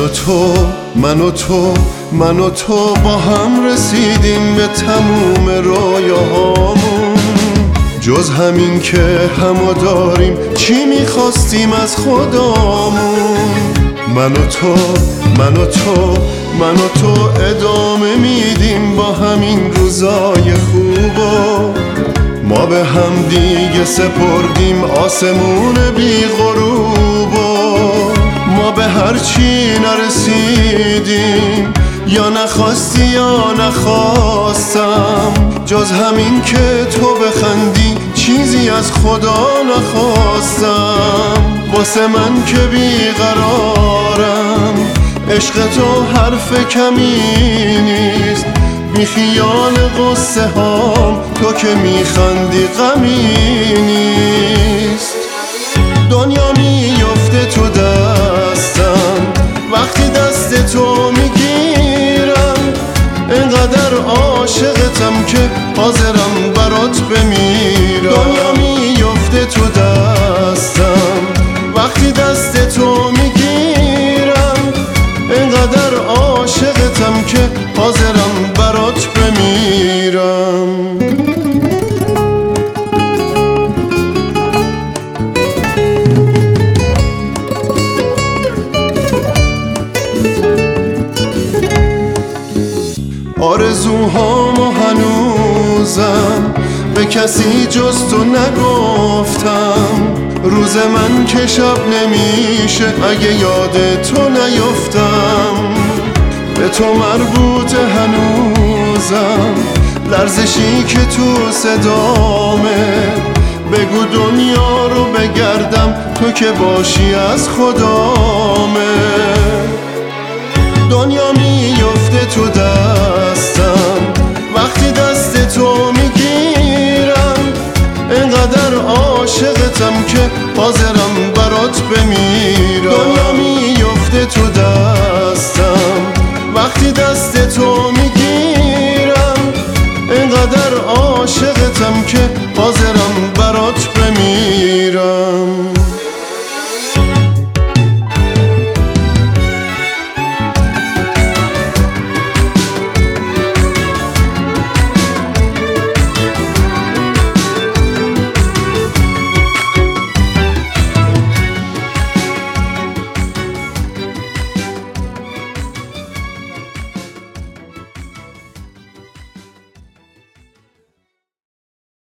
من و تو با هم رسیدیم به تموم رویاهامون. جز همین که همو داریم چی میخواستیم از خدامون. من و تو ادامه میدیم با همین روزای خوبا. ما به هم دیگه سپردیم آسمون بی غروبا. ما به هر چی نرسیدیم، یا نخواستی یا نخواستم، جز همین که تو بخندی چیزی از خدا نخواستم. واسه من که بیقرارم عشق تو حرف کمی نیست. بی خیال قصه هام تو که میخندی غمی نیست. دنیا میفته تو دستم وقتی دست تو میگیرم. انقدر عاشقتم که حاضرم برات بمیرم. دنیا میفته تو دستم وقتی دست تو میگیرم. انقدر عاشقتم که حاضرم برات بمیرم. آرزوهامو هنوزم به کسی جز تو نگفتم. روز من که شب نمیشه اگه یاد تو نیفتم. به تو مربوط هنوزم لرزشی که تو صدامه. بگو دنیا رو بگردم تو که باشی از خدامه. دنیا میفته تو دست